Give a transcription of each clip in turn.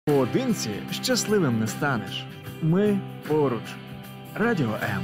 Поодинці щасливим не станеш. Ми поруч. Радіо М.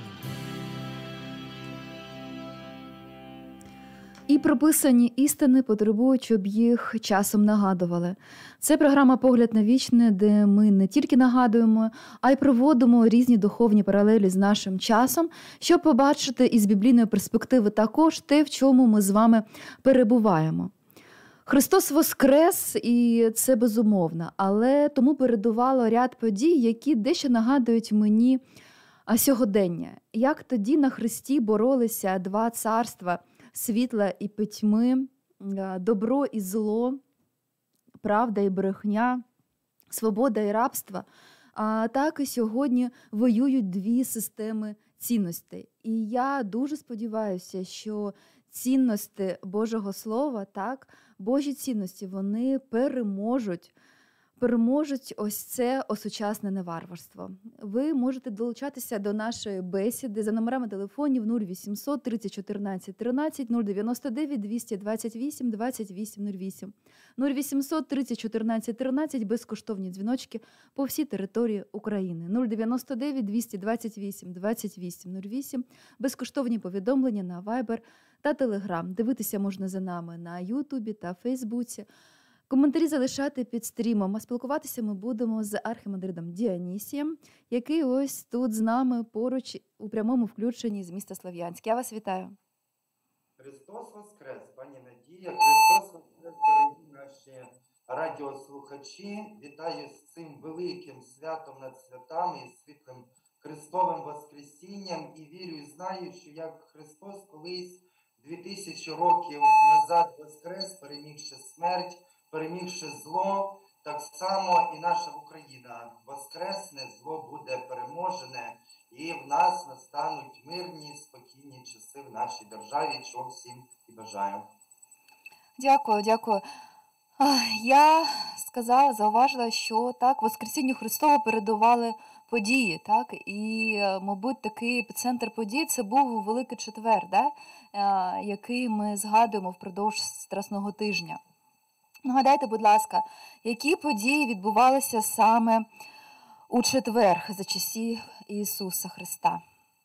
І прописані істини потребують, щоб їх часом нагадували. Це програма «Погляд на вічне», де ми не тільки нагадуємо, а й проводимо різні духовні паралелі з нашим часом, щоб побачити із біблійної перспективи також те, в чому ми з вами перебуваємо. Христос воскрес, і це безумовно, але тому передувало ряд подій, які дещо нагадують мені сьогодення. Як тоді на Христі боролися два царства – світла і пітьми, добро і зло, правда і брехня, свобода і рабство. А так і сьогодні воюють дві системи цінностей. І я дуже сподіваюся, що цінності Божого Слова, так, Божі цінності, вони переможуть ось це осучаснене варварство. Ви можете долучатися до нашої бесіди за номерами телефонів 0800 30 14 13, 099 228 28 08. 0800 30 14 13, безкоштовні дзвіночки по всій території України. 099 228 28 08, безкоштовні повідомлення на Viber та Telegram. Дивитися можна за нами на Ютубі та Фейсбуці. Коментарі залишати під стрімом, а спілкуватися ми будемо з архімандритом Діонісієм, який ось тут з нами поруч у прямому включенні з міста Слов'янськ. Я вас вітаю. Христос Воскрес, пані Надія, Христос Воскрес, дорогі наші радіослухачі. Вітаю з цим великим святом над святами і світлим Христовим Воскресінням. І вірю і знаю, що як Христос колись 2000 років назад воскрес, перемігши смерть, перемігши зло, так само і наша Україна воскресне, зло буде переможене, і в нас настануть мирні, спокійні часи в нашій державі, чого всім і бажаю. Дякую. Я зауважила, що так, Воскресінню Христову передували події, так, і, мабуть, такий епіцентр подій – це був Великий Четвер, да? Який ми згадуємо впродовж Страсного тижня. Нагадайте, будь ласка, які події відбувалися саме у четвер за часів Ісуса Христа?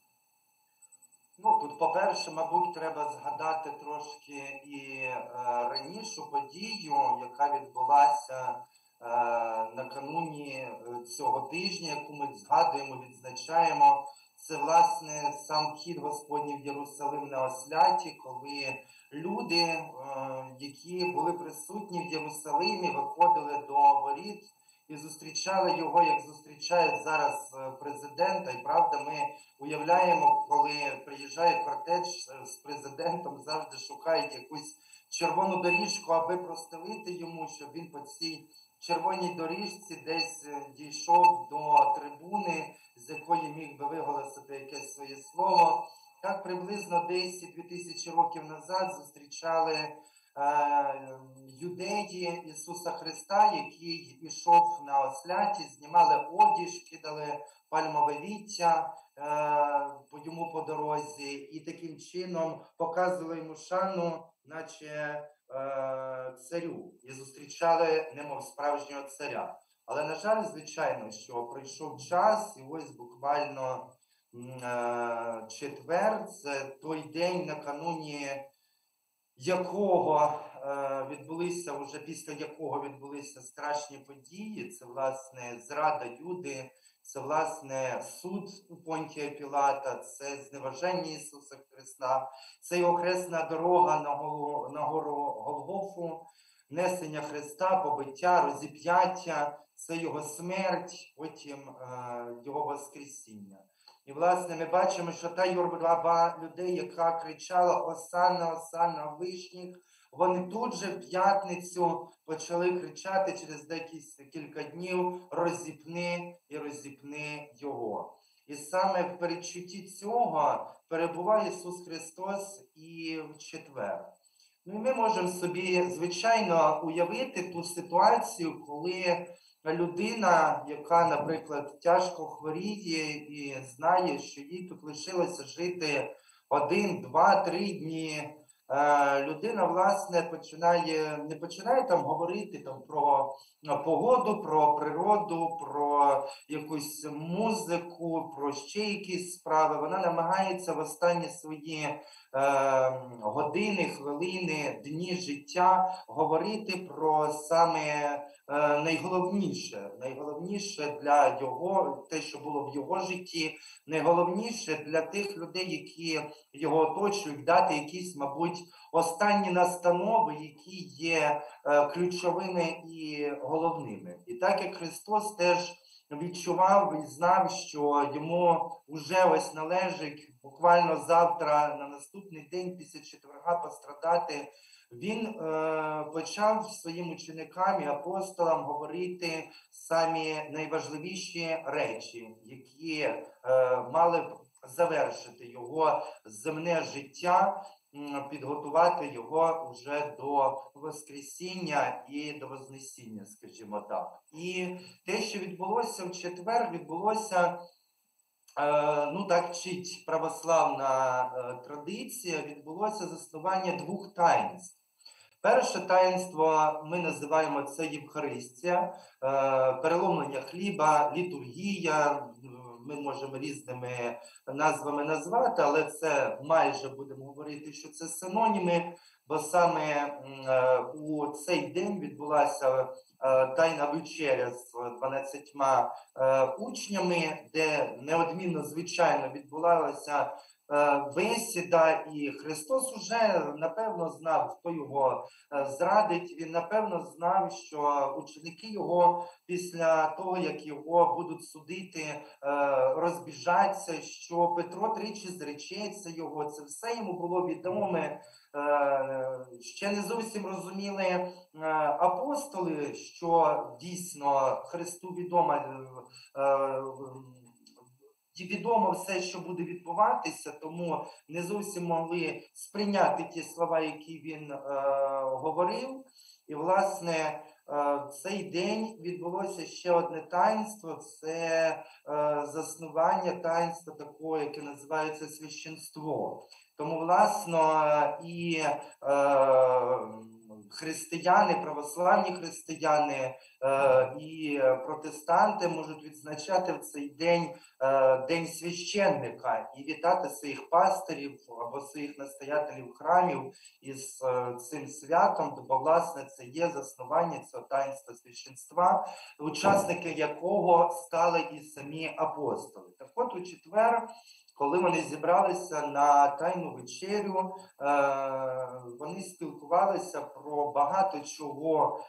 Тут, по-перше, мабуть, треба згадати трошки і ранішу подію, яка відбулася накануні цього тижня, яку ми згадуємо, відзначаємо. Це, власне, сам вхід Господній в Єрусалим на осляті, коли люди, які були присутні в Єрусалимі, виходили до воріт і зустрічали його, як зустрічають зараз президента. І правда, ми уявляємо, коли приїжджає кортеж з президентом, завжди шукають якусь червону доріжку, аби простелити йому, щоб він по цій червоній доріжці десь дійшов до трибуни, з якої міг би виголосити якесь своє слово. Так приблизно десь 2000 років назад зустрічали юдеї Ісуса Христа, який ішов на осляті, знімали одіж, кидали пальмове віття йому по дорозі і таким чином показували йому шану, наче царю, і зустрічали немов справжнього царя. Але, на жаль, звичайно, що пройшов час, і ось буквально четвер, це той день, накануні якого відбулися, вже після якого відбулися страшні події. Це, власне, зрада Юди, це, власне, суд у Понтія Пілата, це зневаження Ісуса Христа, це його хресна дорога на гору Голгофу, несення Христа, побиття, розіп'яття, це його смерть, потім його воскресіння. І, власне, ми бачимо, що та юрба людей, яка кричала «Осанна, Осанна, вишніх», вони тут же в п'ятницю почали кричати через декілька днів «Розіпни і розіпни його». І саме в передчутті цього перебуває Ісус Христос і в четвер. І ми можемо собі, звичайно, уявити ту ситуацію, коли людина, яка, наприклад, тяжко хворіє і знає, що їй тут лишилося жити 1, 2, 3 дні, людина, власне, не починає там говорити там про погоду, про природу, про якусь музику, про ще якісь справи. Вона намагається в останні свої години, хвилини, дні життя говорити про саме найголовніше для його, те, що було в його житті, найголовніше для тих людей, які його оточують, дати якісь, мабуть, останні настанови, які є ключовими і головними. І так як Христос теж відчував і знав, що йому вже ось належить буквально завтра, на наступний день після четверга пострадати, він почав своїм ученикам і апостолам говорити самі найважливіші речі, які мали б завершити його земне життя, підготувати його вже до Воскресіння і до Вознесіння, скажімо так. І те, що відбулося в четвер, відбулося, ну так вчить православна традиція, відбулося заснування двох таїнств. Перше таїнство ми називаємо це Євхаристія, переломлення хліба, літургія, ми можемо різними назвами назвати, але це майже будемо говорити, що це синоніми, бо саме у цей день відбулася Тайна вечеря з 12 учнями, де неодмінно, звичайно, відбувалася бесіда, і Христос уже, напевно, знав, хто його зрадить. Він, напевно, знав, що ученики його після того, як його будуть судити, розбіжаться, що Петро тричі зречеться його. Це все йому було відоме. Ще не зовсім розуміли апостоли, що дійсно Христу відомо все, що буде відбуватися, тому не зовсім могли сприйняти ті слова, які він говорив. І, власне, в цей день відбулося ще одне таїнство, це заснування таїнства такого, яке називається священство. Тому, власне, і християни, православні християни і протестанти можуть відзначати в цей день День священника і вітати своїх пастирів або своїх настоятелів храмів із цим святом, бо, власне, це є заснування цього таїнства священства, учасники якого стали і самі апостоли. Так от у четвер, коли вони зібралися на Тайну вечерю, вони спілкувалися про багато чого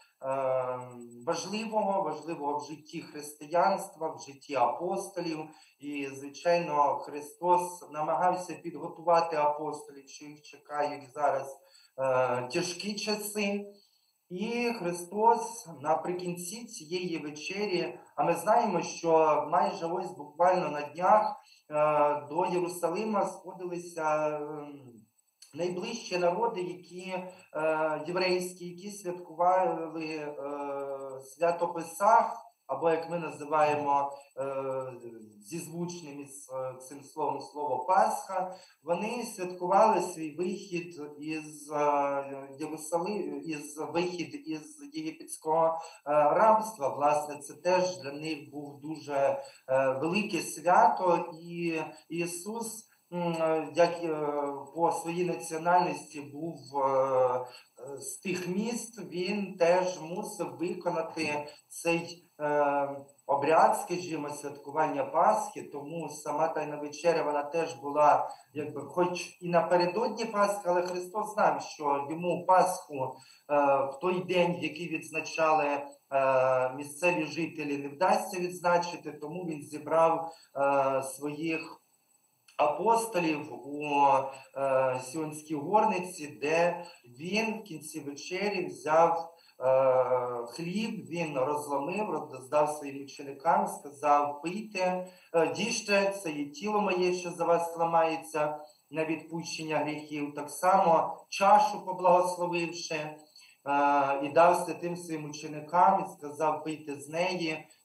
важливого в житті християнства, в житті апостолів. І, звичайно, Христос намагався підготувати апостолів, що їх чекають зараз тяжкі часи. І Христос наприкінці цієї вечері, а ми знаємо, що майже ось буквально на днях до Єрусалима сходилися найближчі народи, єврейські, які святкували свято Песах, або, як ми називаємо зізвучним із цим словом слово Пасха. Вони святкували свій вихід із єгипетського рабства. Власне, це теж для них був дуже велике свято, і Ісус, як по своїй національності був з тих міст, він теж мусив виконати цей обряд, скажімо, святкування Пасхи, тому сама Тайна вечеря, вона теж була, якби, хоч і напередодні Пасхи, але Христос знав, що йому Пасху в той день, який відзначали місцеві жителі, не вдасться відзначити, тому він зібрав своїх апостолів у Сіонській горниці, де він в кінці вечері взяв хліб, він розломив, роздав своїм ученикам, сказав: пийте, їжте, це є тіло моє, що за вас ламається на відпущення гріхів. Так само чашу поблагословивши, і дав святим своїм ученикам, і сказав: пийте з неї,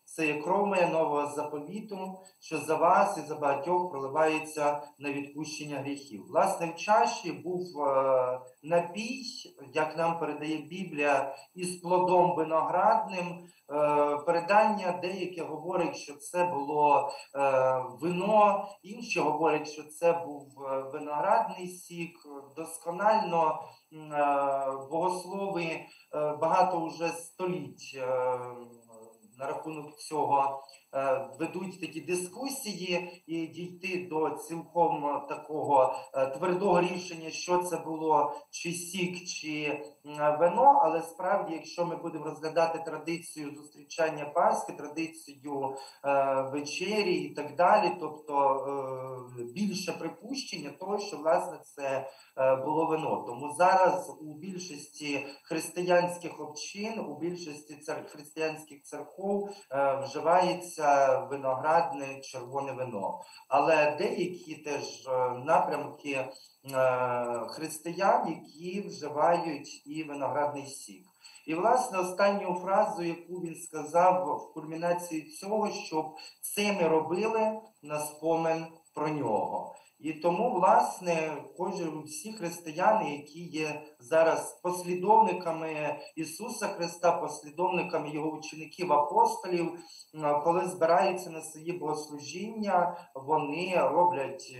це є кров моя нового заповіту, що за вас і за багатьох проливається на відпущення гріхів. Власне, в чаші був напій, як нам передає Біблія, із плодом виноградним. Передання деяке говорить, що це було вино, інші говорять, що це був виноградний сік. Досконально богослови багато вже століть на рахунок цього ведуть такі дискусії, і дійти до цілком такого твердого рішення, що це було, чи сік, чи вино. Але справді, якщо ми будемо розглядати традицію зустрічання Пасхи, традицію вечері і так далі, тобто більше припущення того, що, власне, це було вино. Тому зараз у більшості християнських общин, у більшості християнських церков вживається виноградне червоне вино. Але деякі теж напрямки християн, які вживають і виноградний сік. І, власне, останню фразу, яку він сказав в кульмінації цього, щоб це ми робили на спомин про нього. І тому, власне, всі християни, які є зараз послідовниками Ісуса Христа, послідовниками Його учеників-апостолів, коли збираються на свої богослужіння, вони роблять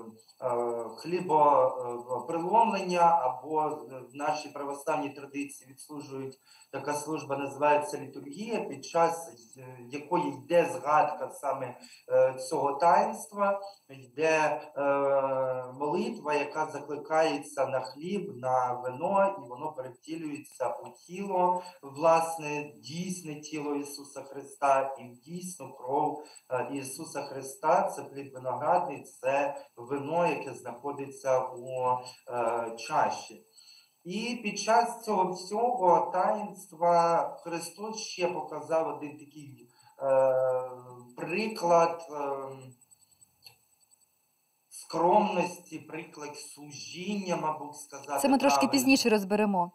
хлібопреломлення, або в нашій православній традиції відслужують, така служба називається літургія, під час якої йде згадка саме цього таїнства, йде молитва, яка закликається на хліб, на вино, і воно перевтілюється у тіло, власне, дійсне тіло Ісуса Христа, і дійсну кров Ісуса Христа. Це хліб виноградний, це вино, яке знаходиться у чаші. І під час цього всього таїнства Христос ще показав один такий приклад скромності, приклад служіння, мабуть, сказати. Це ми трошки пізніше розберемо.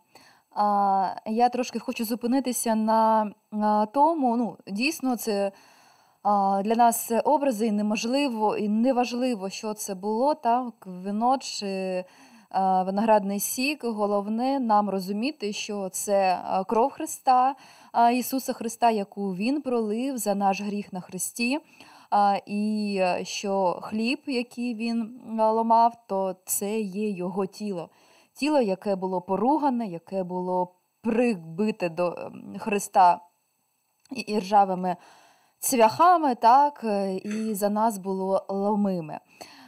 Я трошки хочу зупинитися на тому, дійсно, це для нас образи, і неможливо, і неважливо, що це було, так, вино чи виноградний сік. Головне нам розуміти, що це кров Христа, Ісуса Христа, яку Він пролив за наш гріх на хресті, і що хліб, який Він ламав, то це є Його тіло. Тіло, яке було поругане, яке було прибите до Христа і ржавими цвяхами, так, і за нас було ломиме.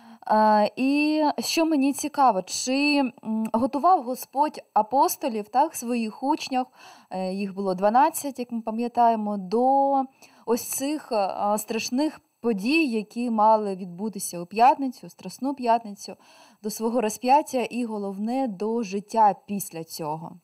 І що мені цікаво, чи готував Господь апостолів, так, своїх учнів, їх було 12, як ми пам'ятаємо, до ось цих страшних подій, які мали відбутися у п'ятницю, Страсну п'ятницю, до свого розп'яття і, головне, до життя після цього?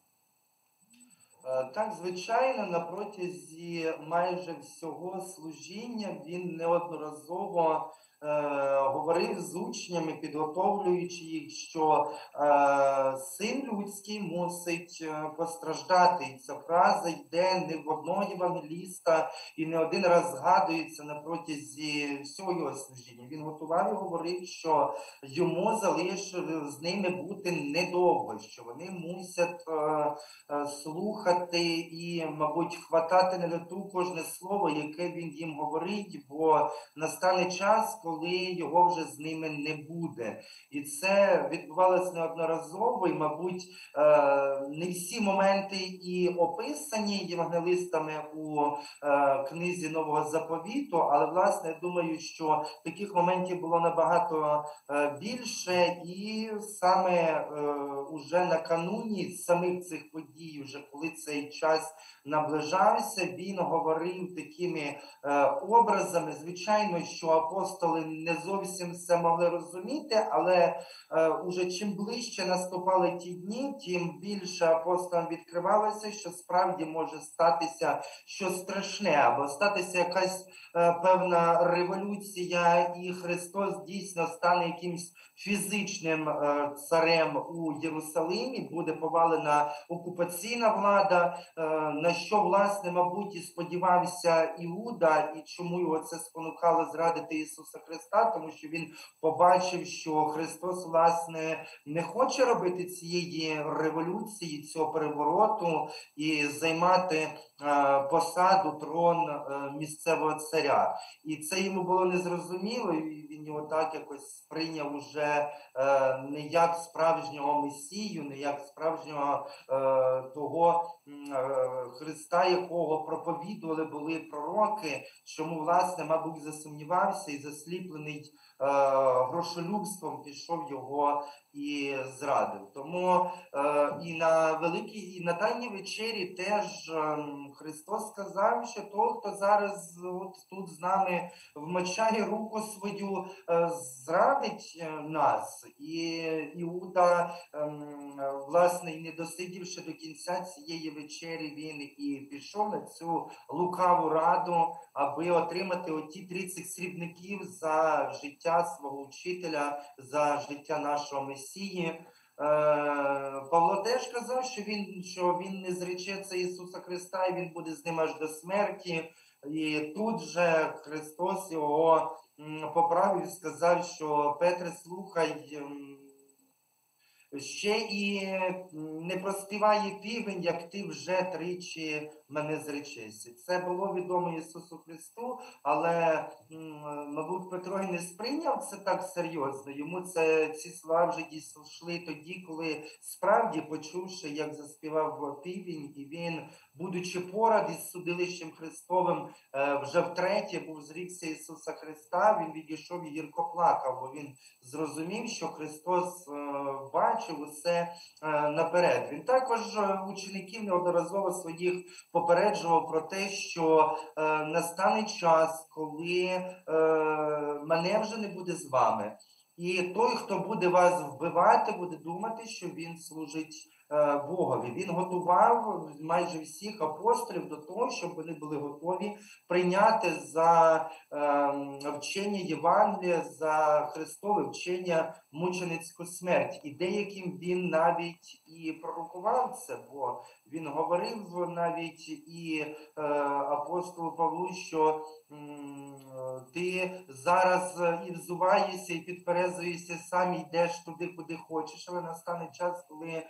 Так, звичайно, на протязі майже всього служіння він неодноразово говорив з учнями, підготовлюючи їх, що син людський мусить постраждати. І ця фраза йде не в одного євангеліста і не один раз згадується на протязі всього його служіння. Він готував і говорив, що йому залишилось з ними бути недовго, що вони мусять слухати і, мабуть, хватати на лету кожне слово, яке він їм говорить, бо настане час, коли його вже з ними не буде. І це відбувалося неодноразово, і, мабуть, не всі моменти і описані євангелистами у книзі Нового Заповіту, але, власне, я думаю, що таких моментів було набагато більше, і саме уже накануні самих цих подій, вже коли цей час наближався, він говорив такими образами. Звичайно, що апостоли інколи не зовсім все могли розуміти, але уже чим ближче наступали ті дні, тим більше апостолам відкривалося, що справді може статися щось страшне, або статися якась певна революція, і Христос дійсно стане якимсь фізичним царем у Єрусалимі, буде повалена окупаційна влада, на що, власне, мабуть, і сподівався Іуда, і чому його це спонукало зрадити Ісуса Христа, тому що він побачив, що Христос, власне, не хоче робити цієї революції, цього перевороту і займати посаду, трон місцевого царя. І це йому було незрозуміло, і він його так якось сприйняв уже не як справжнього Месію, не як справжнього того Христа, якого проповідували були пророки, чому, власне, мабуть, засумнівався і засліплений грошолюбством пішов його і зрадив. Тому і на великій, і на Тайній вечері теж Христос сказав, що той, хто зараз от тут з нами вмочає руку свою, зрадить нас. І Іуда, власне, і не досидівши до кінця цієї вечері, він і пішов на цю лукаву раду, аби отримати оті 30 срібників за життя свого вчителя, за життя нашого Месії. Павло теж казав, що він не зречеться Ісуса Христа, і він буде з ним аж до смерті. І тут же Христос його поправив і сказав, що Петре, слухай, ще і не проспіває півень, як ти вже тричі мене зречешся. Це було відомо Ісусу Христу, але, мабуть, Петро і не сприйняв це так серйозно. Йому ці слова вже дійшли тоді, коли справді, почувши, як заспівав півень, і він, будучи поряд із судилищем Христовим, вже втретє був зрікся Ісуса Христа, він відійшов і гірко плакав, бо він зрозумів, що Христос бачив усе наперед. Він також учеників неодноразово своїх попереджував про те, що настане час, коли мене вже не буде з вами. І той, хто буде вас вбивати, буде думати, що він служить Богові. Він готував майже всіх апостолів до того, щоб вони були готові прийняти за вчення Євангелія, за Христове вчення мученицьку смерть. І деяким він навіть і пророкував це, бо він говорив навіть і апостолу Павлу, що ти зараз і взуваєшся, і підперезуєшся, сам йдеш туди, куди хочеш, але настане час, коли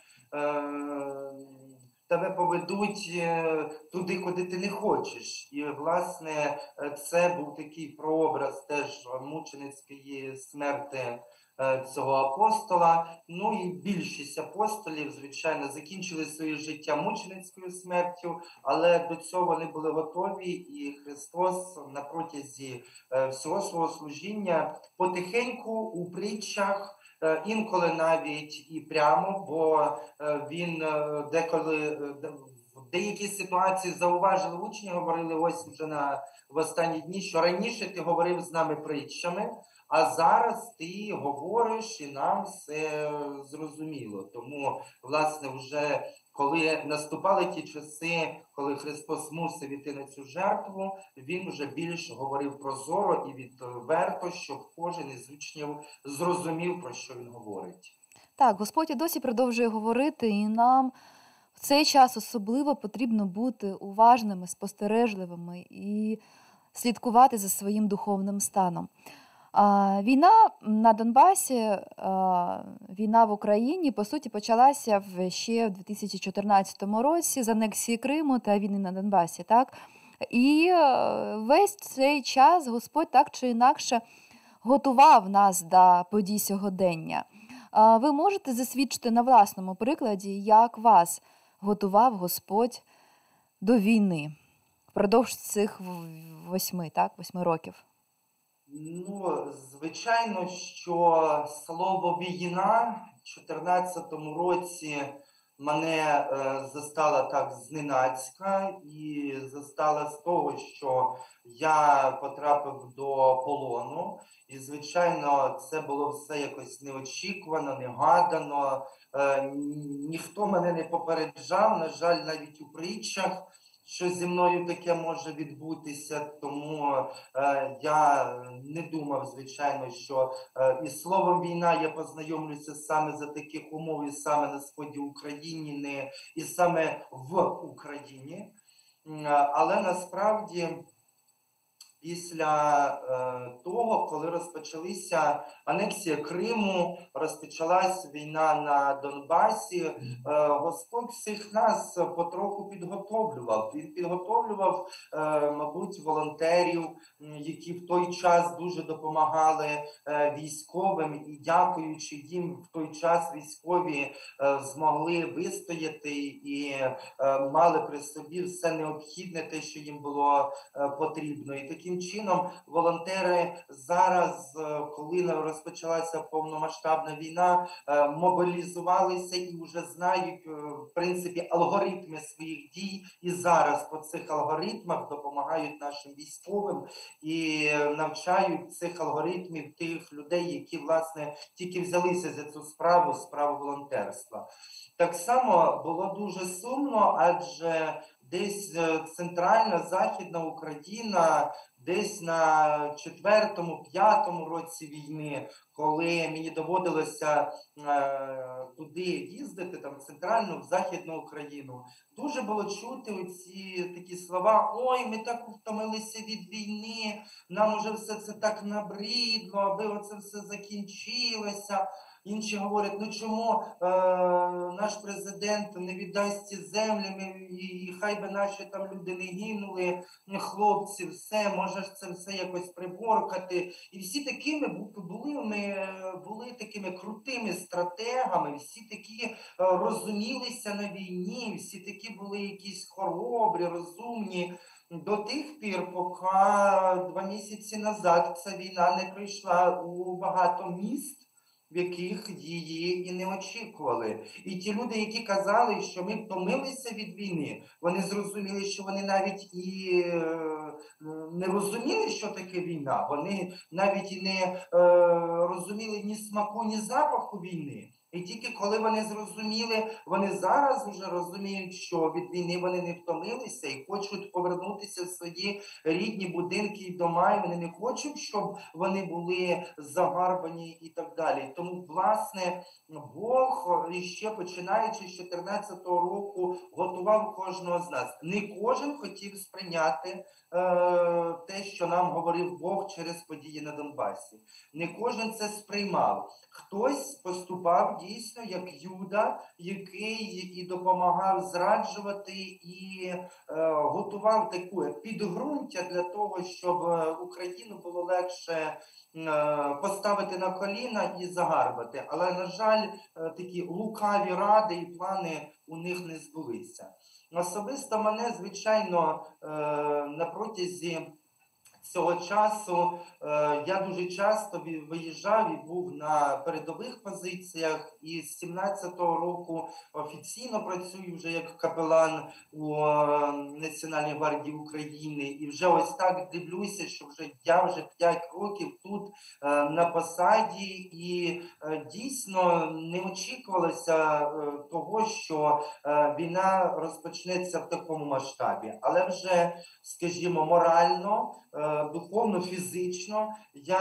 тебе поведуть туди, куди ти не хочеш. І, власне, це був такий прообраз теж мученицької смерти цього апостола. Ну і більшість апостолів, звичайно, закінчили своє життя мученицькою смертю, але до цього вони були готові, і Христос на протязі всього свого служіння потихеньку у притчах, інколи навіть і прямо, бо він деколи в деякій ситуації зауважили учні, говорили ось вже в останні дні, що раніше ти говорив з нами притчами, а зараз ти говориш і нам все зрозуміло. Тому, власне, вже коли наступали ті часи, коли Христос мусив іти на цю жертву, він вже більше говорив прозоро і відверто, щоб кожен із учнів зрозумів, про що він говорить. Так, Господь і досі продовжує говорити, і нам в цей час особливо потрібно бути уважними, спостережливими і слідкувати за своїм духовним станом. Війна на Донбасі, війна в Україні, по суті, почалася ще в 2014 році з анексії Криму та війни на Донбасі. Так? І весь цей час Господь так чи інакше готував нас до подій сьогодення. Ви можете засвідчити на власному прикладі, як вас готував Господь до війни впродовж цих 8 років? Ну, звичайно, що слово «війна» в 2014 році мене застала так зненацька і застала з того, що я потрапив до полону. І, звичайно, це було все якось неочікувано, негадано. Ніхто мене не попереджав, на жаль, навіть у притчах, що зі мною таке може відбутися, тому я не думав, звичайно, що із словом війна я познайомлюся саме за таких умов і саме на сході України, не і саме в Україні. Але насправді після того, коли розпочалася анексія Криму, розпочалась війна на Донбасі, Господь всіх нас потроху підготовлював. Він підготовлював, мабуть, волонтерів, які в той час дуже допомагали військовим, і дякуючи їм, в той час військові змогли вистояти і мали при собі все необхідне, те, що їм було потрібно. І таким чином волонтери зараз, коли розпочалася повномасштабна війна, мобілізувалися і вже знають, в принципі, алгоритми своїх дій. І зараз по цих алгоритмах допомагають нашим військовим і навчають цих алгоритмів тих людей, які, власне, тільки взялися за цю справу волонтерства. Так само було дуже сумно, адже десь центральна, західна Україна, десь на 4-5 році війни, коли мені доводилося туди їздити, там в центральну, в західну Україну, дуже було чути оці такі слова: ой, ми так втомилися від війни, нам уже все це так набридло, аби оце все закінчилося. Інші говорять, ну чому наш президент не віддасть ці землі, і хай би наші там люди не гинули, хлопці, все, може ж це все якось приборкати. І всі такими були такими крутими стратегами, всі такі розумілися на війні, всі такі були якісь хоробрі, розумні. До тих пір, поки 2 місяці назад ця війна не прийшла у багато міст, в яких її і не очікували. І ті люди, які казали, що ми втомилися від війни, вони зрозуміли, що вони навіть і не розуміли, що таке війна. Вони навіть і не розуміли ні смаку, ні запаху війни. І тільки коли вони зрозуміли, вони зараз вже розуміють, що від війни вони не втомилися і хочуть повернутися в свої рідні будинки і дома, і вони не хочуть, щоб вони були загарбані і так далі. Тому, власне, Бог, іще починаючи з 2014 року, готував кожного з нас. Не кожен хотів сприйняти те, що нам говорив Бог через події на Донбасі. Не кожен це сприймав. Хтось поступав дійсно як Юда, який і допомагав зраджувати, і готував таке підґрунтя для того, щоб Україну було легше поставити на коліна і загарбати. Але, на жаль, такі лукаві ради і плани у них не збулися. Особисто мене, звичайно, на протязі цього часу я дуже часто виїжджав і був на передових позиціях, і з 17-го року офіційно працюю вже як капелан у Національній гвардії України. І вже ось так дивлюся, що я вже 5 років тут на посаді, і дійсно не очікувалося того, що війна розпочнеться в такому масштабі. Але вже, скажімо, морально, духовно, фізично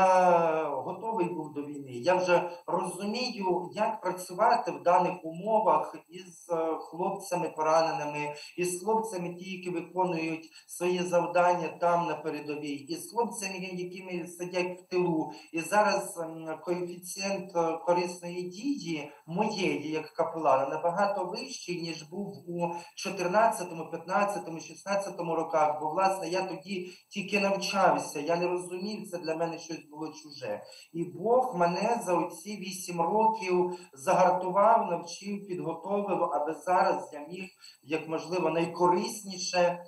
я готовий був до війни. Я вже розумію, як працювати в даних умовах із хлопцями пораненими, із хлопцями, ті, які виконують свої завдання там на передовій, із хлопцями, які сидять в тилу. І зараз коефіцієнт корисної дії моєї, як капелана, набагато вищий, ніж був у 14, 15, 16 роках, бо, власне, я тоді тільки навчався, я не розумів, це для мене щось було чуже. І Бог мене за оці 8 років загартував, навчив, підготовив, аби зараз я міг, як можливо, найкорисніше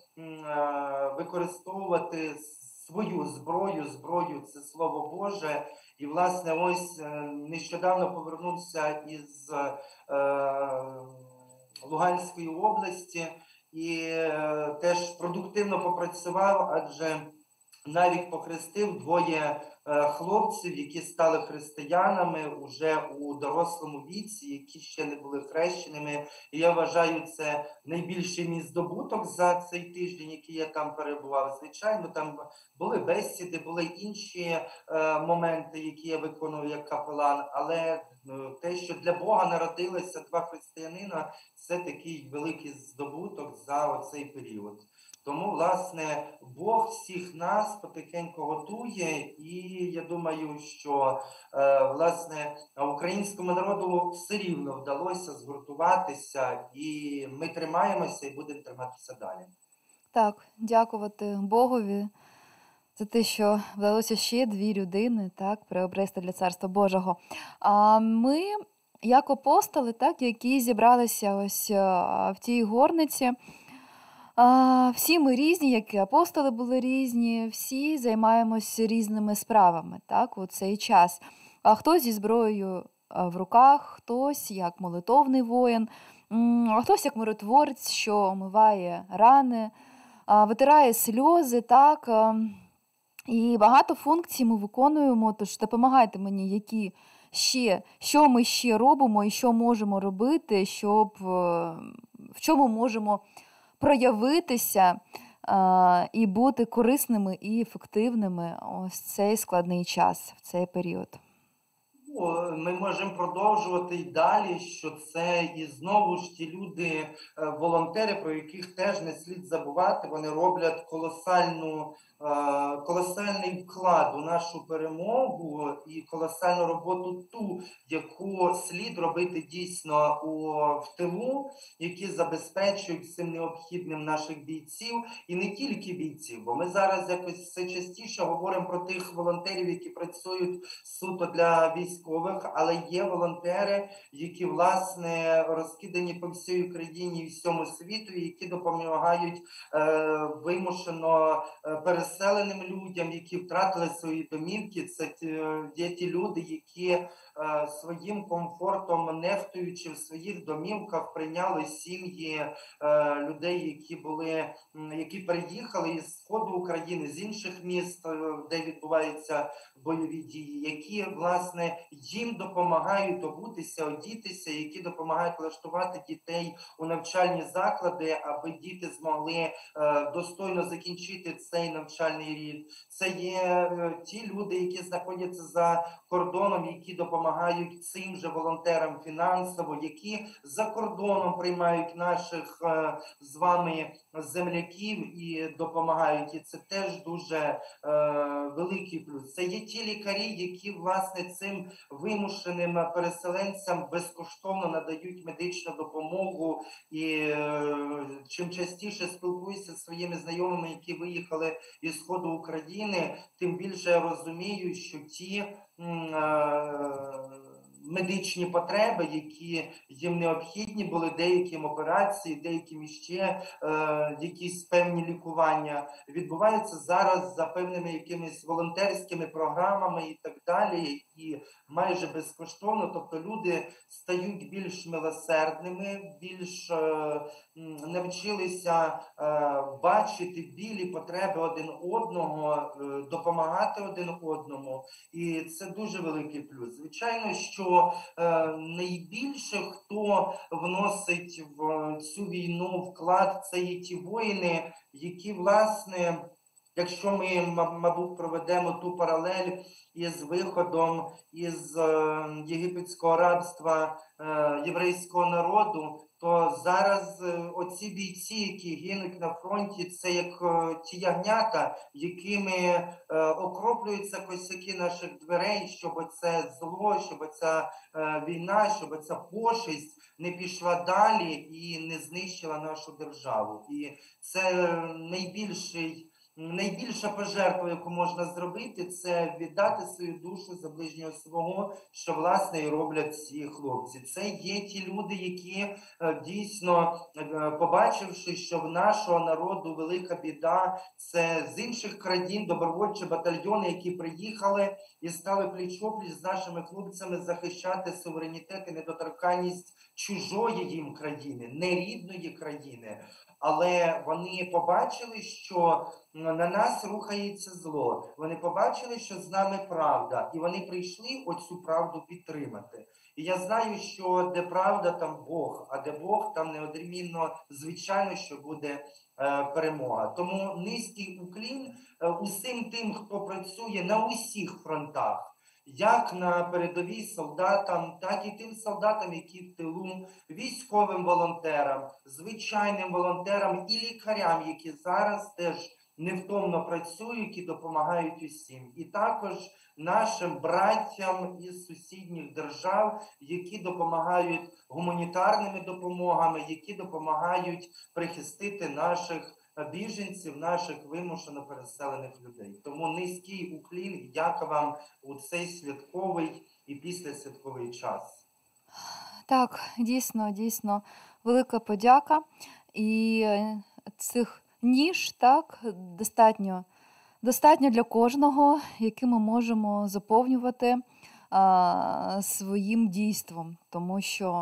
використовувати свою зброю, це Слово Боже. І, власне, ось нещодавно повернувся із Луганської області і теж продуктивно попрацював, адже навіть похрестив двоє хлопців, які стали християнами уже у дорослому віці, які ще не були хрещеними. І я вважаю, це найбільший мій здобуток за цей тиждень, який я там перебував. Звичайно, там були бесіди, були інші моменти, які я виконував як капелан, але те, що для Бога народилися два християнина, це такий великий здобуток за оцей період. Тому, власне, Бог всіх нас потихеньку готує, і я думаю, що, власне, українському народу все рівно вдалося згуртуватися, і ми тримаємося і будемо триматися далі. Так, дякувати Богові за те, що вдалося ще дві людини, так, приобрести для Царства Божого. А ми, як апостоли, так, які зібралися ось в тій горниці, всі ми різні, як і апостоли були різні, всі займаємося різними справами, так, у цей час. А хтось зі зброєю в руках, хтось як молитовний воїн, а хтось як миротворець, що омиває рани, витирає сльози, так. І багато функцій ми виконуємо, тож допомагайте мені, що ми ще робимо і що можемо робити, в чому можемо проявитися і бути корисними і ефективними ось цей складний час, в цей період. Ми можемо продовжувати і далі, що це і знову ж ті люди, волонтери, про яких теж не слід забувати, вони роблять колосальний вклад у нашу перемогу і колосальну роботу ту, яку слід робити дійсно в тилу, які забезпечують всім необхідним наших бійців, і не тільки бійців, бо ми зараз якось все частіше говоримо про тих волонтерів, які працюють суто для військових, але є волонтери, які, власне, розкидані по всій Україні і всьому світу, які допомагають вимушено переселеним людям, які втратили свої домівки. Це є ті люди, які своїм комфортом, нехтуючи в своїх домівках, прийняли сім'ї людей, які переїхали із сходу України, з інших міст, де відбуваються бойові дії, які, власне, їм допомагають обутися, одітися, які допомагають влаштувати дітей у навчальні заклади, аби діти змогли достойно закінчити цей навчальний рік. Це є ті люди, які знаходяться за кордоном, які допомагають цим же волонтерам фінансово, які за кордоном приймають наших з вами земляків і допомагають. І це теж дуже великий плюс. Це є ті лікарі, які, власне, цим вимушеним переселенцям безкоштовно надають медичну допомогу. І чим частіше спілкуюся зі своїми знайомими, які виїхали із сходу України, тим більше я розумію, що ті медичні потреби, які їм необхідні були, деяким операції, деяким іще якісь певні лікування, відбуваються зараз за певними якимись волонтерськими програмами і так далі, і майже безкоштовно. Тобто люди стають більш милосердними, більш навчилися бачити білі потреби один одного, допомагати один одному. І це дуже великий плюс. Звичайно, що найбільше, хто вносить в цю війну вклад, це є ті воїни, які, власне, якщо ми, мабуть, проведемо ту паралель із виходом із єгипетського рабства єврейського народу, то зараз оці бійці, які гинуть на фронті, це як ті ягнята, якими окроплюються косяки наших дверей, щоб оце зло, щоб оця війна, щоб оця пошесть не пішла далі і не знищила нашу державу. І це найбільший найбільша пожертва, яку можна зробити, це віддати свою душу за ближнього свого, що, власне, і роблять ці хлопці. Це є ті люди, які дійсно, побачивши, що в нашого народу велика біда, це з інших країн добровольчі батальйони, які приїхали і стали пліч-опліч з нашими хлопцями захищати суверенітет і недоторканність чужої їм країни, не рідної країни. Але вони побачили, що на нас рухається зло. Вони побачили, що з нами правда. І вони прийшли оцю правду підтримати. І я знаю, що де правда, там Бог, а де Бог, там неодмінно, звичайно, що буде перемога. Тому низький уклін усім тим, хто працює на усіх фронтах. Як на передовій солдатам, так і тим солдатам, які в тилу, військовим волонтерам, звичайним волонтерам і лікарям, які зараз теж невтомно працюють і допомагають усім. І також нашим братям із сусідніх держав, які допомагають гуманітарними допомогами, які допомагають прихистити наших біженців, наших вимушено переселених людей. Тому низький уклін і дяка вам у цей святковий і післясвятковий час. Так, дійсно, велика подяка. І цих ніж, так, достатньо для кожного, які ми можемо заповнювати своїм дійством. Тому що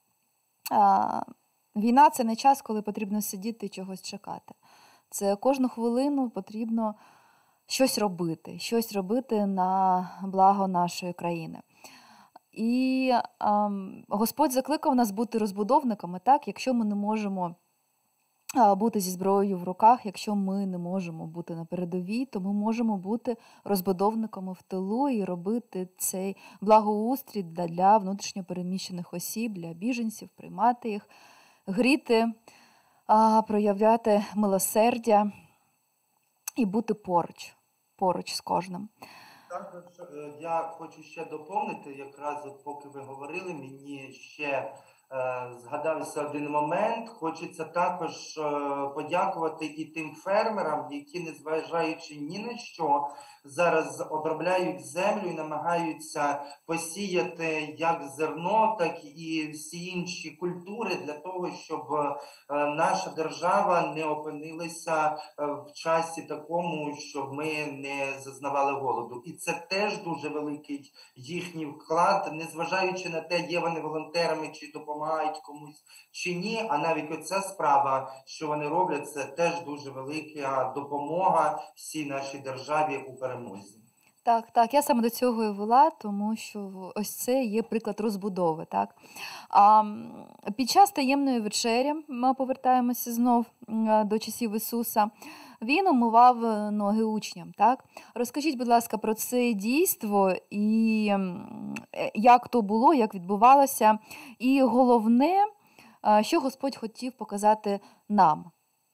війна – це не час, коли потрібно сидіти і чогось чекати. Це кожну хвилину потрібно щось робити на благо нашої країни. І Господь закликав нас бути розбудовниками, так, якщо ми не можемо бути зі зброєю в руках, якщо ми не можемо бути на передовій, то ми можемо бути розбудовниками в тилу і робити цей благоустрій для внутрішньо переміщених осіб, для біженців, приймати їх, гріти, проявляти милосердя і бути поруч з кожним. Також я хочу ще доповнити, якраз от поки ви говорили, мені ще згадався один момент. Хочеться також подякувати і тим фермерам, які, незважаючи ні на що, зараз обробляють землю і намагаються посіяти як зерно, так і всі інші культури для того, щоб наша держава не опинилася в часі такому, щоб ми не зазнавали голоду. І це теж дуже великий їхній вклад, незважаючи на те, є вони волонтерами чи допомагають комусь чи ні, а навіть оця справа, що вони роблять, це теж дуже велика допомога всій нашій державі у перемозі. Так, я саме до цього і вела, тому що ось це є приклад розбудови. Так? Під час таємної вечері, ми повертаємося знов до часів Ісуса, він омивав ноги учням. Так? Розкажіть, будь ласка, про це дійство і як то було, як відбувалося, і головне, що Господь хотів показати нам.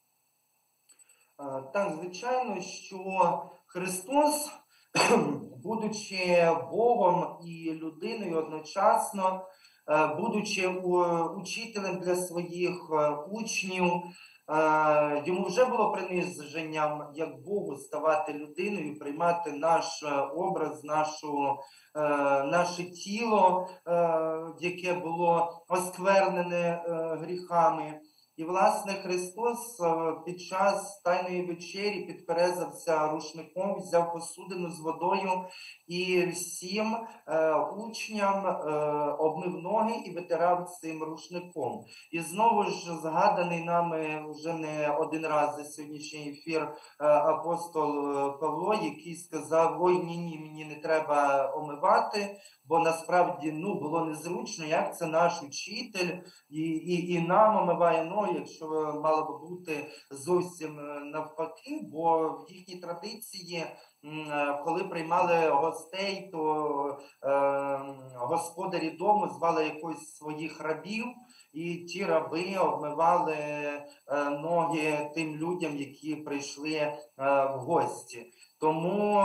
Так, звичайно, що Христос, будучи Богом і людиною одночасно, будучи учителем для своїх учнів, йому вже було приниженням як Богу ставати людиною, приймати наш образ, наше тіло, яке було осквернене гріхами. І, власне, Христос під час Тайної вечері підперезався рушником, взяв посудину з водою і всім учням обмив ноги і витирав цим рушником. І знову ж згаданий нами вже не один раз за сьогоднішній ефір апостол Павло, який сказав: ой, ні, мені не треба омивати, бо насправді було незручно, як це наш учитель і нам омиває ноги, якщо мало би бути зовсім навпаки, бо в їхній традиції, коли приймали гостей, то господарі дому звали якось своїх рабів і ті раби обмивали ноги тим людям, які прийшли в гості. Тому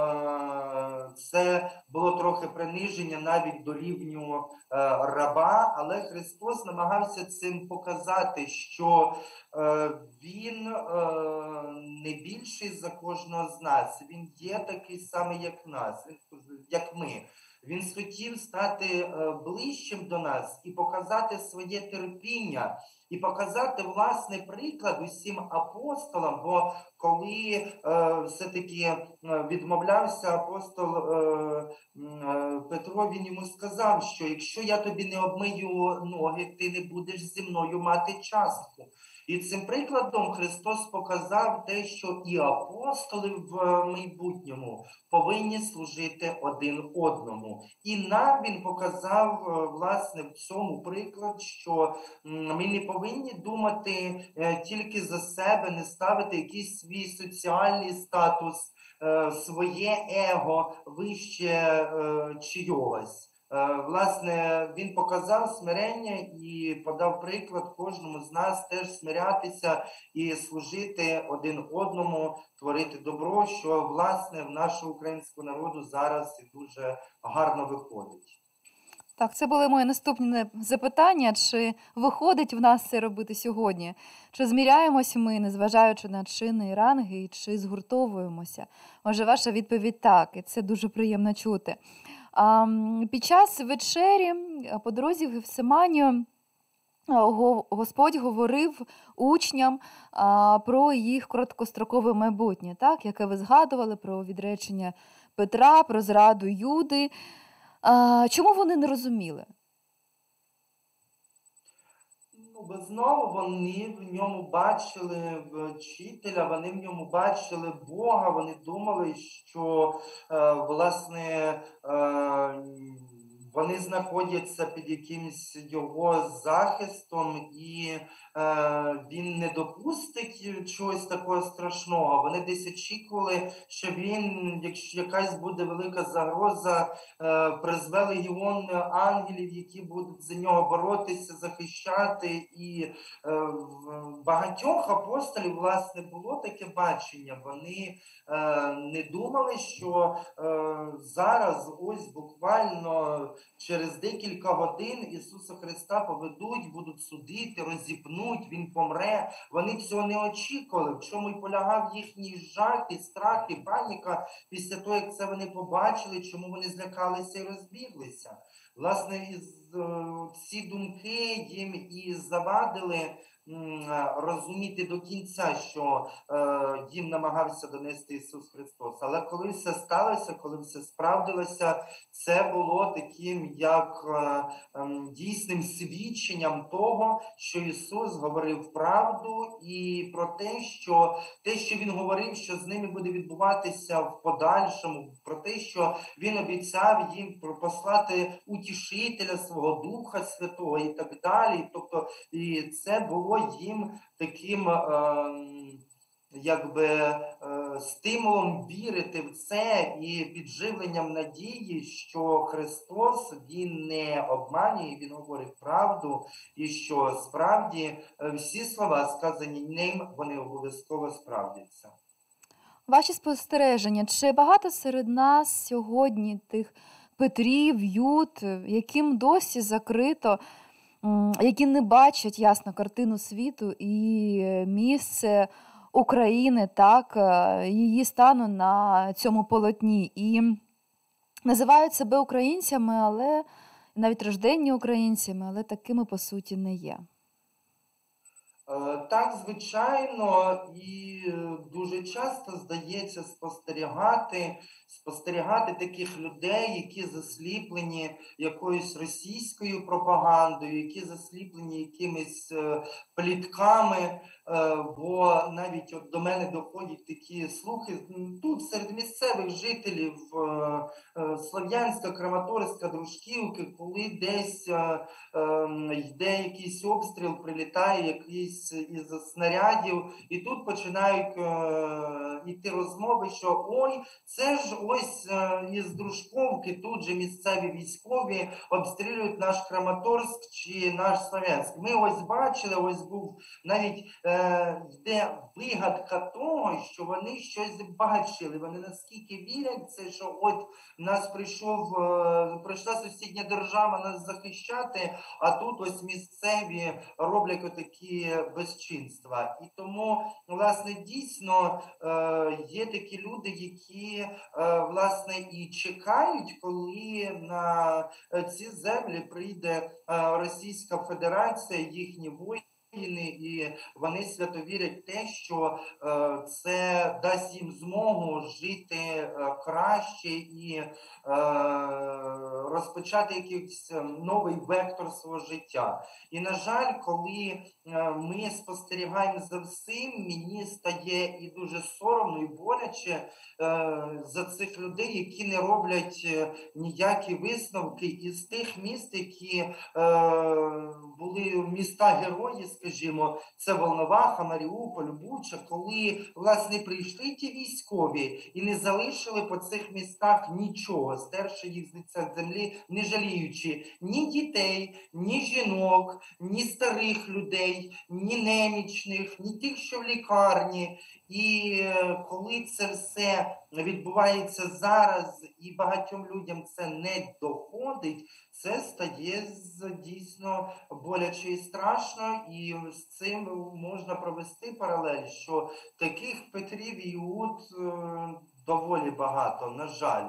це було трохи приниження навіть до рівню раба, але Христос намагався цим показати, що він не більший за кожного з нас, він є такий самий, як нас, як ми. Він схотів стати ближчим до нас і показати своє терпіння, і показати, власне, приклад усім апостолам, бо коли все-таки відмовлявся апостол Петро, він йому сказав, що якщо я тобі не обмию ноги, ти не будеш зі мною мати частку. І цим прикладом Христос показав те, що і апостоли в майбутньому повинні служити один одному. І нам він показав, власне, в цьому приклад, що ми не повинні думати тільки за себе, не ставити якийсь свій соціальний статус, своє его вище чийогось. Власне, він показав смирення і подав приклад кожному з нас теж смирятися і служити один одному, творити добро, що, власне, в нашого українського народу зараз і дуже гарно виходить. Так, це були мої наступні запитання. Чи виходить в нас це робити сьогодні? Чи зміряємось ми, незважаючи на чини і ранги, і чи згуртовуємося? Може, ваша відповідь так, і це дуже приємно чути. Під час вечері по дорозі в Гефсиманію Господь говорив учням про їх короткострокове майбутнє, так? Яке ви згадували, про відречення Петра, про зраду Юди. Чому вони не розуміли? Бо знову вони в ньому бачили вчителя, вони в ньому бачили Бога, вони думали, що, власне, вони знаходяться під якимось його захистом, і він не допустить чогось такого страшного. Вони десь очікували, що він, якщо якась буде велика загроза, призве легіон ангелів, які будуть за нього боротися, захищати. І в багатьох апостолів, власне, було таке бачення. Вони не думали, що зараз, ось буквально через декілька годин Ісуса Христа поведуть, будуть судити, розіпнуть, Він помре. Вони цього не очікували, в чому й полягав їхній жах, і страх, і паніка після того, як це вони побачили, чому вони злякалися і розбіглися. Власне, ці думки їм і завадили розуміти до кінця, що їм намагався донести Ісус Христос. Але коли все сталося, коли все справдилося, це було таким, як дійсним свідченням того, що Ісус говорив правду, і про те, що Він говорив, що з ними буде відбуватися в подальшому, про те, що Він обіцяв їм послати утішителя свого Духа Святого і так далі. Тобто, і це було їм таким стимулом вірити в це і підживленням надії, що Христос, Він не обманює, Він говорить правду, і що справді всі слова, сказані ним, вони обов'язково справдяться. Ваші спостереження, чи багато серед нас сьогодні тих Петрів, Юд, яким досі закрито, які не бачать ясно картину світу і місце України, так, її стану на цьому полотні, і називають себе українцями, але навіть рожденні українцями, але такими по суті не є? Так, звичайно, і дуже часто здається спостерігати таких людей, які засліплені якоюсь російською пропагандою, які засліплені якимись плітками, бо навіть до мене доходять такі слухи тут серед місцевих жителів Слов'янська, Краматорська, Дружківки, коли десь йде якийсь обстріл, прилітає якийсь якісь із снарядів, і тут починають йти розмови, що ой, це ж ось із Дружковки, тут же місцеві військові обстрілюють наш Краматорськ чи наш Слов'янськ. Ми ось бачили, ось був навіть йде вигадка того, що вони щось бачили. Вони наскільки вірять це, що от нас прийшла сусідня держава нас захищати, а тут ось місцеві роблять отакі безчинства. І тому, власне, дійсно є такі люди, які, власне, і чекають, коли на ці землі прийде Російська Федерація, їхні воїни, і вони свято вірять в те, що це дасть їм змогу жити краще і розпочати якийсь новий вектор свого життя. І, на жаль, коли ми спостерігаємо за всім, мені стає і дуже соромно, і боляче за цих людей, які не роблять ніякі висновки із тих міст, які були міста-герої, скажімо, це Волноваха, Маріуполь, Буча, коли, власне, прийшли ті військові і не залишили по цих містах нічого, стерши їх з лиця землі, не жаліючи ні дітей, ні жінок, ні старих людей, ні немічних, ні тих, що в лікарні. І коли це все відбувається зараз і багатьом людям це не доходить, це стає дійсно боляче і страшно, і з цим можна провести паралель, що таких Петрів і Іуд доволі багато, на жаль.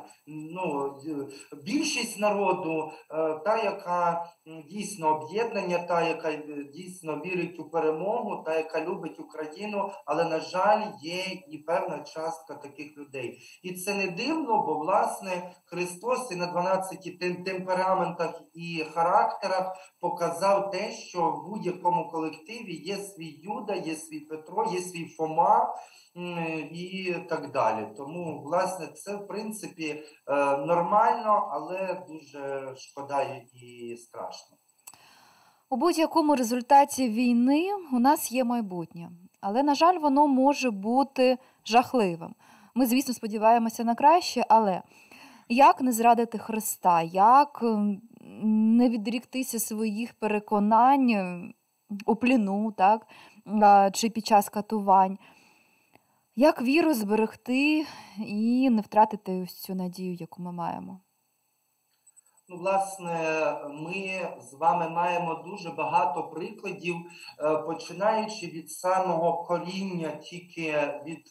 Більшість народу, та, яка дійсно об'єднання, та, яка дійсно вірить у перемогу, та, яка любить Україну, але, на жаль, є і певна частка таких людей. І це не дивно, бо, власне, Христос і на 12 темпераментах і характерах показав те, що в будь-якому колективі є свій Юда, є свій Петро, є свій Фома, і так далі. Тому, власне, це, в принципі, нормально, але дуже шкода і страшно. У будь-якому результаті війни у нас є майбутнє, але, на жаль, воно може бути жахливим. Ми, звісно, сподіваємося на краще, але як не зрадити Христа, як не відріктися своїх переконань у пліну, так, чи під час катувань? Як віру зберегти і не втратити ось цю надію, яку ми маємо? Власне, ми з вами маємо дуже багато прикладів, починаючи від самого коріння, тільки від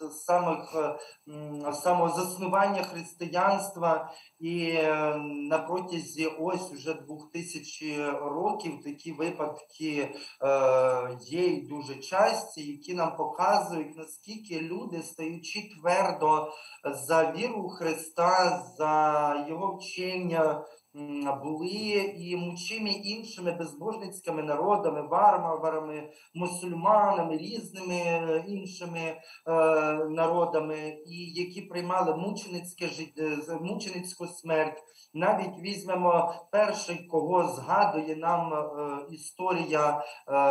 самого заснування християнства, і на протязі ось уже 2000 років такі випадки є і дуже часті, які нам показують, наскільки люди, стаючи твердо за віру Христа, за його вчення, були і мучими іншими безбожницькими народами, варварами, мусульманами, різними іншими народами, і які приймали мученицьку смерть. Навіть візьмемо перший, кого згадує нам історія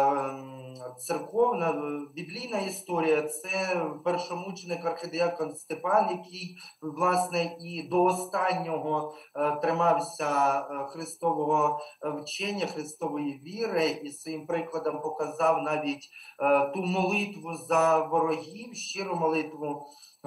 церковна, біблійна історія, це першомученик архидіакон Степан, який, власне, і до останнього тримався Христового вчення, Христової віри, і своїм прикладом показав навіть ту молитву за ворогів, щиру молитву.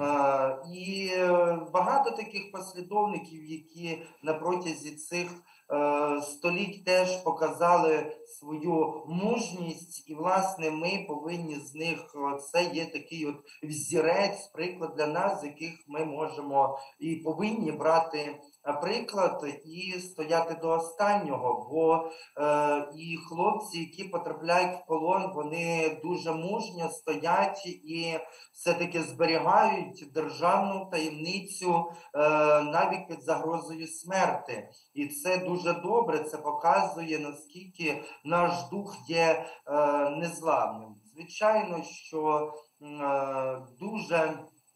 І багато таких послідовників, які на протязі цих століть теж показали свою мужність, і, власне, ми повинні з них, це є такий от взірець, приклад для нас, з яких ми можемо і повинні брати приклад і стояти до останнього, бо і хлопці, які потрапляють в полон, вони дуже мужньо стоять і все-таки зберігають державну таємницю навіть під загрозою смерти. І це дуже добре, це показує, наскільки наш дух є незламним. Звичайно, що дуже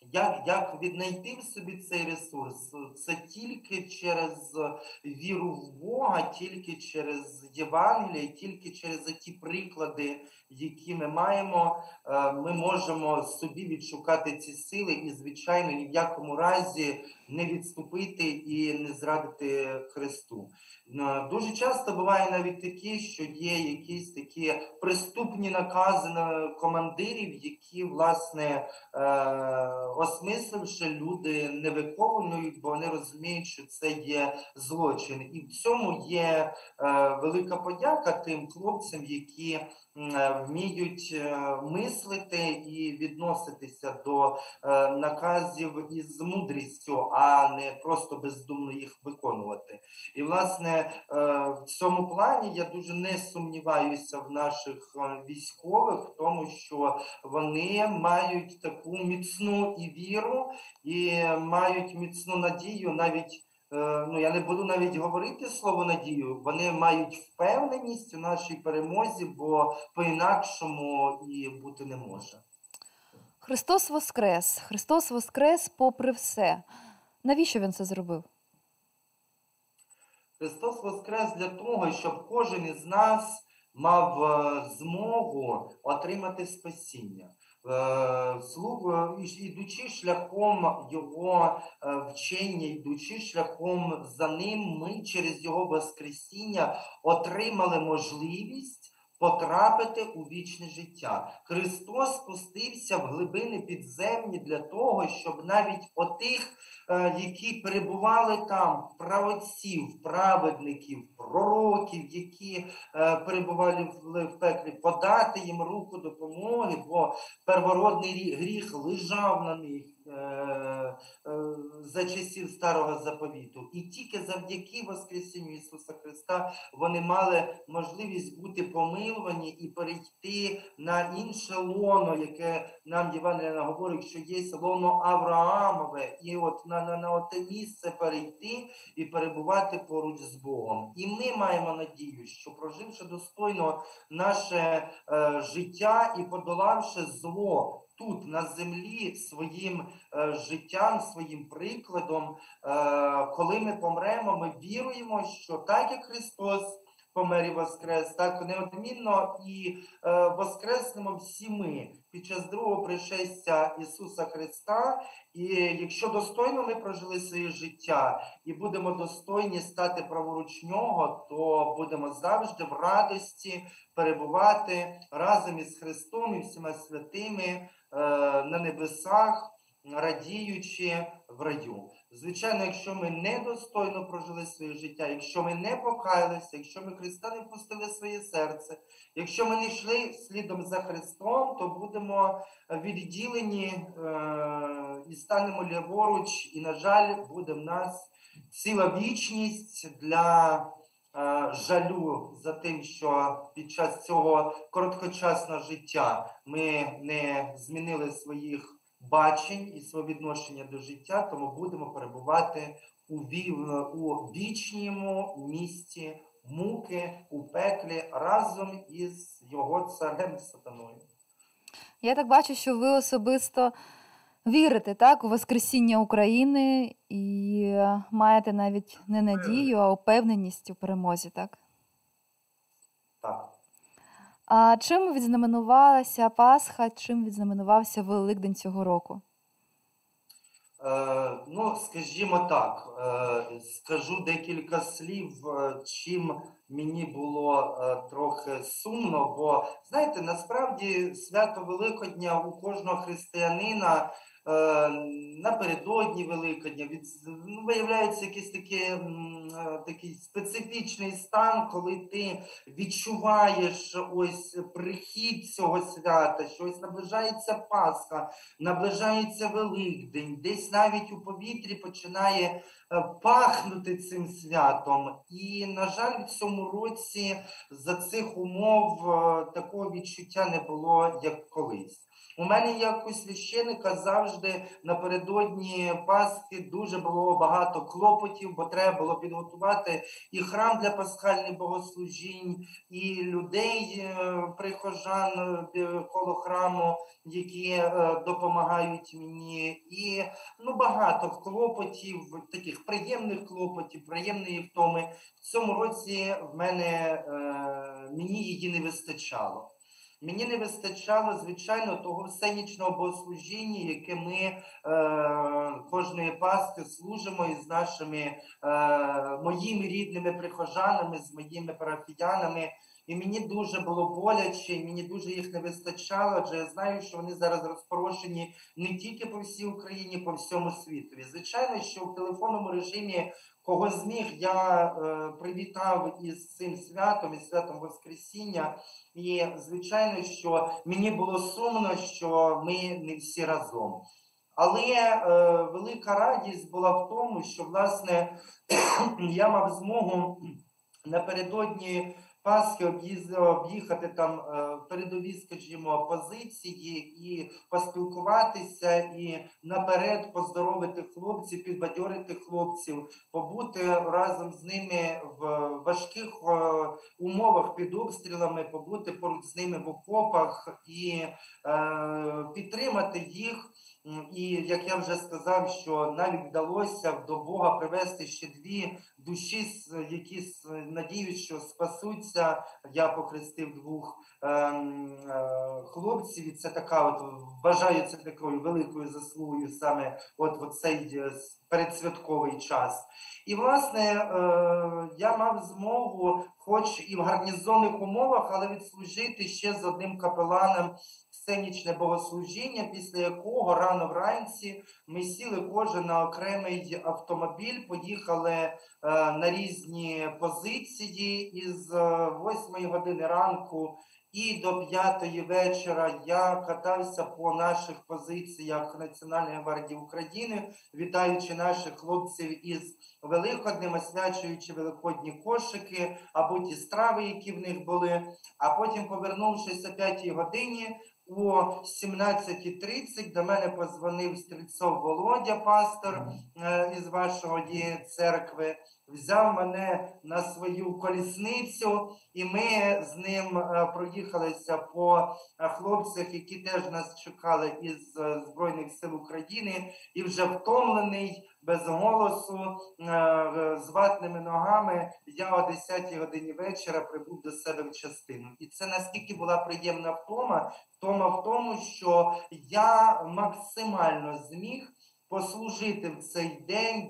Як віднайти в собі цей ресурс? Це тільки через віру в Бога, тільки через Євангеліє, тільки через ті приклади, які ми маємо, ми можемо собі відшукати ці сили і, звичайно, ні в якому разі не відступити і не зрадити Христу. Дуже часто буває навіть такі, що є якісь такі приступні накази на командирів, які, власне, осмисливши, люди не виконують, бо вони розуміють, що це є злочин. І в цьому є велика подяка тим хлопцям, які вміють мислити і відноситися до наказів із мудрістю, а не просто бездумно їх виконувати. І, власне, в цьому плані я дуже не сумніваюся в наших військових, в тому, що вони мають таку міцну і віру, і мають міцну надію, навіть, я не буду навіть говорити слово надію, вони мають впевненість у нашій перемозі, бо по-інакшому і бути не може. Христос воскрес! Христос воскрес попри все. Навіщо він це зробив? Христос воскрес для того, щоб кожен із нас мав змогу отримати спасіння. Ідучи шляхом Його вчення, ідучи шляхом за Ним, ми через Його воскресіння отримали можливість потрапити у вічне життя. Христос спустився в глибини підземні для того, щоб навіть отих, які перебували там, праотців, праведників, пророків, які перебували в пеклі, подати їм руку допомоги, бо первородний гріх лежав на них за часів Старого Заповіту. І тільки завдяки Воскресінню Ісуса Христа вони мали можливість бути помилувані і перейти на інше лоно, яке нам Євангеліє говорить, що є лоно Авраамове, і от на те місце перейти і перебувати поруч з Богом. І ми маємо надію, що проживши достойно наше життя і подолавши зло тут, на землі, своїм життям, своїм прикладом, коли ми помремо, ми віруємо, що так, як Христос помер і воскрес, так неодмінно і воскреснемо всі ми під час другого пришестя Ісуса Христа. І якщо достойно ми прожили своє життя і будемо достойні стати праворуч Нього, то будемо завжди в радості перебувати разом із Христом і всіма святими на небесах, радіючи в раю. Звичайно, якщо ми недостойно прожили своє життя, якщо ми не покаялися, якщо ми Христа не впустили в своє серце, якщо ми не йшли слідом за Христом, то будемо відділені і станемо ліворуч, і, на жаль, буде в нас ціла вічність для жалю за тим, що під час цього короткочасного життя ми не змінили своїх бачень і своє відношення до життя, тому будемо перебувати у вічному місті муки, у пеклі разом із його царем Сатаною. Я так бачу, що ви особисто вірите, так, у Воскресіння України і маєте навіть не надію, а упевненість у перемозі, так? Так. А чим відзнаменувалася Пасха, чим відзнаменувався Великдень цього року? Скажімо так, скажу декілька слів, чим мені було трохи сумно, бо, знаєте, насправді свято Великодня у кожного християнина напередодні Великодня виявляється якийсь такий специфічний стан, коли ти відчуваєш ось прихід цього свята, що ось наближається Пасха, наближається Великдень, десь навіть у повітрі починає пахнути цим святом. І, на жаль, в цьому році за цих умов такого відчуття не було, як колись. У мене, як у священика, завжди напередодні Пасхи дуже було багато клопотів, бо треба було підготувати і храм для пасхальних богослужінь, і людей, прихожан коло храму, які допомагають мені. І багато клопотів, таких приємних клопотів, приємної втоми. В цьому році мені її не вистачало. Мені не вистачало, звичайно, того всенічного богослужіння, яке ми кожної Пасхи служимо із нашими моїми рідними прихожанами, з моїми парафіянами. І мені дуже було боляче, і мені дуже їх не вистачало, адже я знаю, що вони зараз розпорошені не тільки по всій Україні, по всьому світові. Звичайно, що в телефонному режимі кого зміг, я привітав із цим святом, із святом Воскресіння. І, звичайно, що мені було сумно, що ми не всі разом. Але велика радість була в тому, що, власне, я мав змогу напередодні Пасхи об'їхати там передові, скажімо, позиції і поспілкуватися, і наперед поздоровити хлопців, підбадьорити хлопців, побути разом з ними в важких умовах під обстрілами, побути поруч з ними в окопах і підтримати їх. І, як я вже сказав, що навіть вдалося до Бога привести ще 2 душі, які надіють, що спасуться. Я похрестив 2 хлопців, і це така, вважаю це такою великою заслугою саме в цей передсвятковий час. І, власне, я мав змогу, хоч і в гарнізонних умовах, але відслужити ще з одним капеланом всенічне богослужіння, після якого рано вранці ми сіли кожен на окремий автомобіль, поїхали на різні позиції. Із 8 години ранку і до 5 вечора я катався по наших позиціях Національної гвардії України, вітаючи наших хлопців із Великоднем, освячуючи великодні кошики або ті страви, які в них були. А потім, повернувшись о 5 годині, о 17:30 до мене позвонив Стрільцов Володя, пастор із вашої церкви, взяв мене на свою колісницю, і ми з ним проїхалися по хлопцях, які теж нас чекали із Збройних сил України, і вже втомлений, без голосу, з ватними ногами, я о 10 годині вечора прибув до себе в частину. І це наскільки була приємна втома в тому, що я максимально зміг послужити в цей день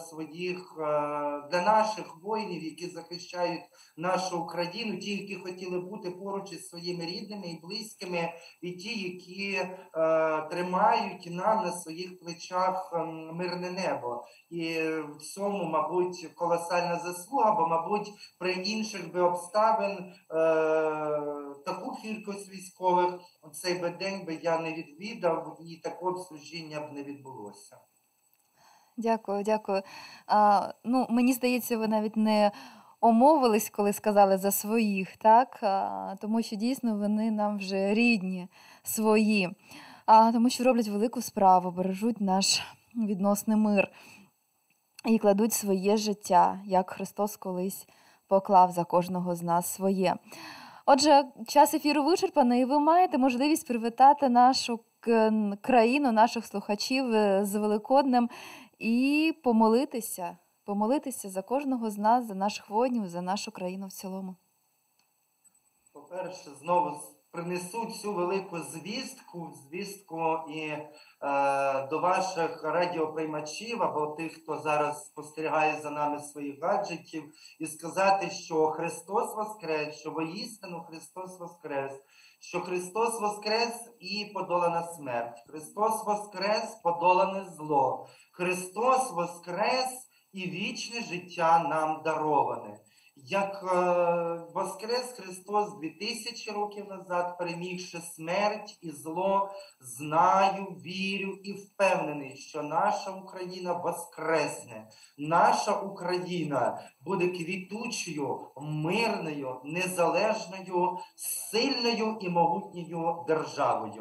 для наших воїнів, які захищають нашу Україну, ті, які хотіли бути поруч із своїми рідними і близькими, і ті, які тримають нам на своїх плечах мирне небо. І в цьому, мабуть, колосальна заслуга, бо, мабуть, при інших би обставин таку кількість військових цей би день би я не відвідав, і такого служіння б не відбулося. Дякую, дякую. Мені здається, ви навіть не омовились, коли сказали за своїх, так? Тому що дійсно вони нам вже рідні, свої. Тому що роблять велику справу, бережуть наш відносний мир і кладуть своє життя, як Христос колись поклав за кожного з нас своє. Отже, час ефіру вичерпаний, і ви маєте можливість привітати нашу країну, наших слухачів з Великоднем і помолитися за кожного з нас, за наших воїнів, за нашу країну в цілому. По-перше, знову принесу цю велику звістку і до ваших радіоприймачів або тих, хто зараз спостерігає за нами своїх гаджетів, і сказати, що Христос воскрес, що воістину Христос воскрес, що Христос воскрес і подолана смерть, Христос воскрес, подолане зло, Христос воскрес і вічне життя нам дароване. Як воскрес Христос 2000 років назад, перемігши смерть і зло, знаю, вірю і впевнений, що наша Україна воскресне. Наша Україна буде квітучою, мирною, незалежною, сильною і могутньою державою.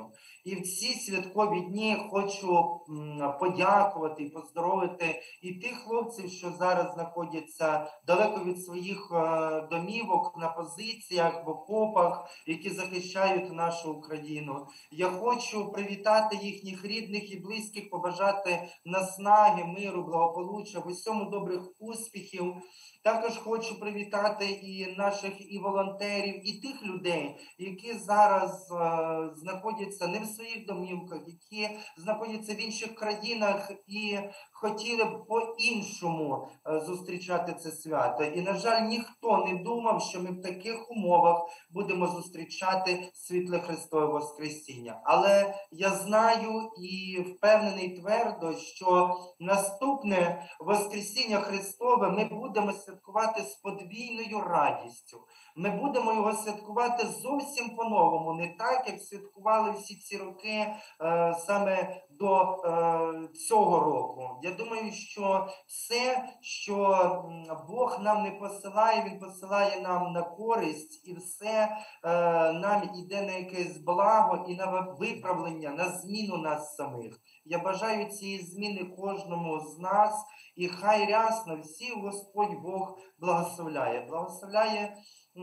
І в ці святкові дні хочу подякувати і поздоровити і тих хлопців, що зараз знаходяться далеко від своїх домівок, на позиціях, в окопах, які захищають нашу Україну. Я хочу привітати їхніх рідних і близьких, побажати наснаги, миру, благополуччя, в усьому добрих успіхів. Також хочу привітати і наших і волонтерів, і тих людей, які зараз знаходяться не в своїх домівках, які знаходяться в інших країнах і хотіли б по-іншому зустрічати це свято. І, на жаль, ніхто не думав, що ми в таких умовах будемо зустрічати світле Христове Воскресіння. Але я знаю і впевнений твердо, що наступне Воскресіння Христове ми будемо святкувати з подвійною радістю. Ми будемо його святкувати зовсім по-новому, не так, як святкували всі ці роки саме до цього року. Я думаю, що все, що Бог нам не посилає, Він посилає нам на користь, і все нам йде на якесь благо і на виправлення, на зміну нас самих. Я бажаю цієї зміни кожному з нас, і хай рясно всіх Господь Бог благословляє. Благословляє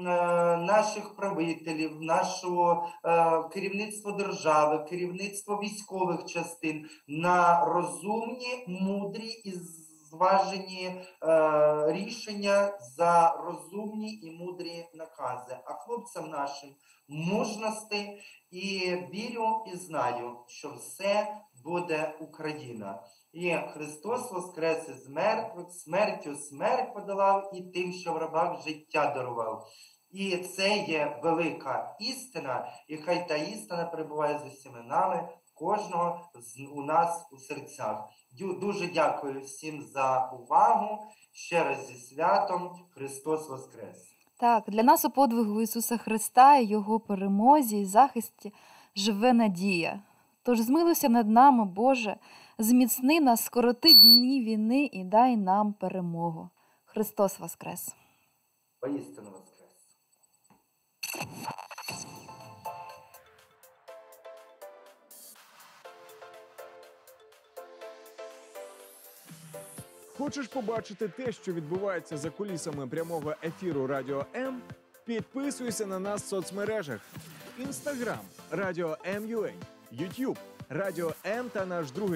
наших правителів, нашого керівництва держави, керівництво військових частин на розумні, мудрі і зважені рішення за розумні і мудрі накази. А хлопцям нашим мужності, і вірю і знаю, що все буде Україна. І Христос воскрес із мертвих, смертю смерть подолав і тим, що в рабах життя дарував. І це є велика істина, і хай та істина перебуває з усіма нами, кожного у нас у серцях. Дуже дякую всім за увагу. Ще раз зі святом. Христос воскрес! Так, для нас у подвигу Ісуса Христа і Його перемозі і захисті живе надія. Тож змилуйся над нами, Боже, зміцни нас, скороти дні війни і дай нам перемогу. Христос воскрес! Воістину воскрес! Хочеш побачити те, що відбувається за кулісами прямого ефіру Радіо М? Підписуйся на нас в соцмережах: Instagram – Радіо М.UA, YouTube – Радіо М та наш другий